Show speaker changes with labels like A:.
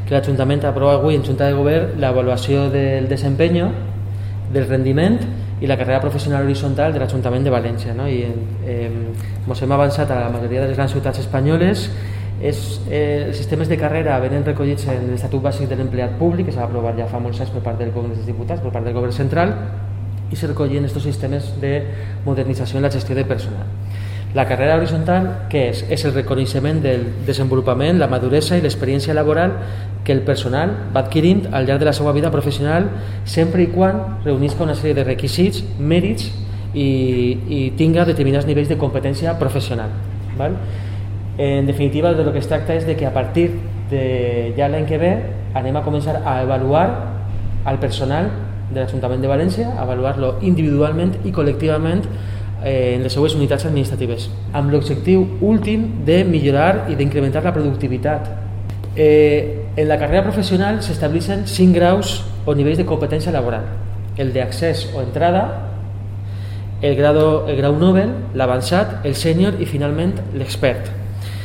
A: que l'Ajuntament aprova avui en Junta de Govern l'avaluació del desempeño, del rendiment i la carrera professional horitzontal de l'Ajuntament de València, no? I ens hem avançat a la majoria de les grans ciutats espanyoles. Els sistemes de carrera venen recollits en l'Estatut Bàsic de l'Empleat Públic, que s'ha aprovat ja fa molts anys per part del Congrés dels Diputats, per part del Govern Central, i se recollen aquests sistemes de modernització en la gestió de personal. La carrera horitzontal, què és? És el reconeixement del desenvolupament, la maduresa i l'experiència laboral que el personal va adquirint al llarg de la seva vida professional, sempre i quan reunisca una sèrie de requisits, mèrits i tinga determinats nivells de competència professional. Val? En definitiva, de lo que es tracta és de que a partir de ja l'any que ve anem a començar a avaluar al personal de l'Ajuntament de València, a avaluar-lo individualment i col·lectivament en les seues unitats administratives, amb l'objectiu últim de millorar i d'incrementar la productivitat. En la carrera professional s'estableixen 5 graus o nivells de competència laboral: el d'accés o entrada, el grau Nobel, l'avançat, el sènior i finalment l'expert.